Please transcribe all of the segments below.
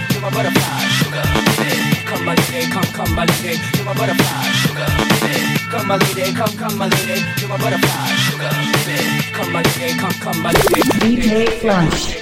you're my butterfly, sugar, baby. Come my lady, come my lady, you're my butterfly, sugar, baby. Come my lady, come my lady, you're my butterfly, sugar, baby. Come my lady, come my lady. DJ Flush.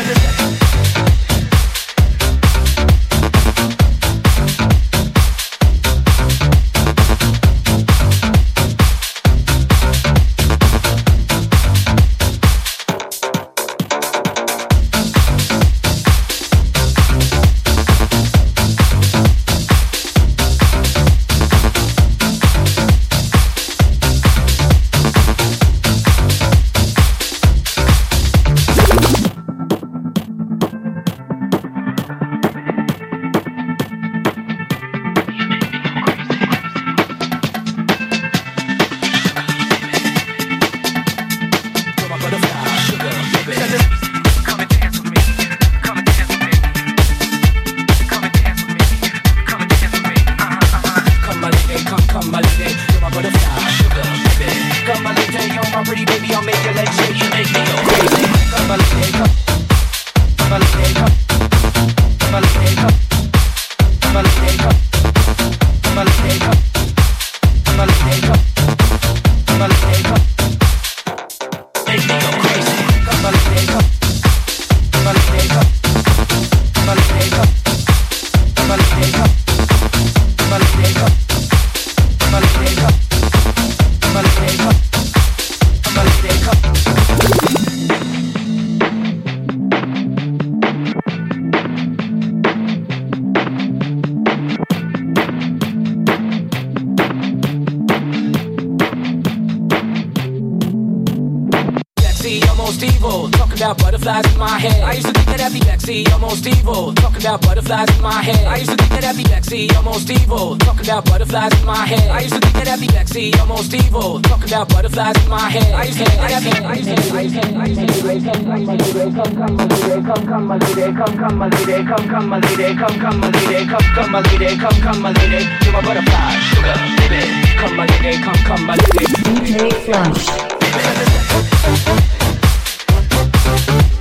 Butterflies in my head. I used to think that I'd be sexy, almost evil. Talking about butterflies in my head. I used to think that I'd be sexy, almost evil. Talking about butterflies in my head. I used to think that I'd be sexy, almost evil. Talking about butterflies in my head. I used to think that I'd be. Come my lady, come my lady, come my lady, come my lady, come my lady, come my lady. You're my butterfly, sugar, baby. Come my lady, come my lady. DJ Flush.